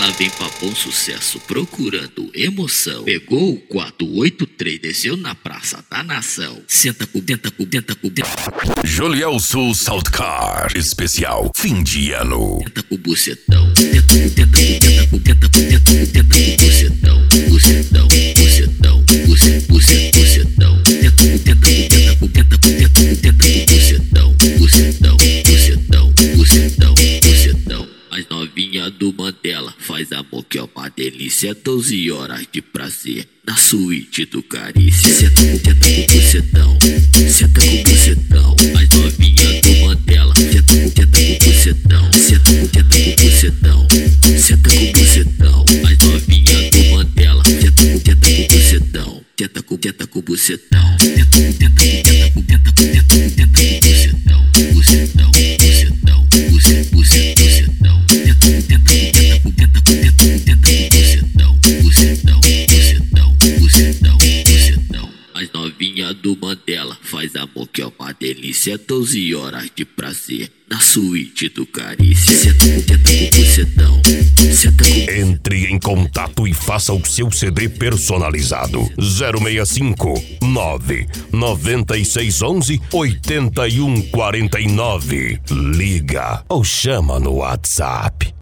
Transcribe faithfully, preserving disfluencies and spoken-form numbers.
Ela vem pra Bom Sucesso procurando emoção. Pegou o quatro oito três, desceu na Praça da Nação. Senta com, tenta com, tenta com, tenta com. Julielso Saltcar especial fim de ano. Tenta com o bucetão. Tenta com, tenta com, tenta com, tenta com, tenta com, tenta com o bucetão. Bucetão, bucetão, bucet, bucet, bucetão. Tenta com, tenta com, tenta com, tenta com, tenta com, tenta com o bucetão. Bucetão, bucetão, bucetão, bucetão. As novinha do Mandela faz amor que é uma delícia. doze horas de prazer na suíte do Carícia. Senta com, tenta com o bucetão. Senta com o bucetão. As novinha do Mandela. Senta com, tenta com o bucetão. Senta com, tenta com o bucetão. Senta com o bucetão. As novinha do Mandela. Senta com, tenta com o bucetão. Tenta com, tenta com o bucetão. Tenta com, tenta com, tenta com, tenta com, tenta com, tenta com o bucetão. Bucetão, bucetão, bucet, bucet, bucetão. Tenta com, tenta com, tenta com, tenta com, tenta com, tenta com o bucetão. Bucetão, bucetão, bucetão, bucetão. As novinha do Mandela faz amor que é uma delícia. doze horas de prazer na suíte do Carícia. Senta com, tenta com o bucetão. Senta com... Entre em contato e faça o seu C D personalizado. zero seis cinco nove nove seis um um oito um quatro nove. Liga ou chama no WhatsApp.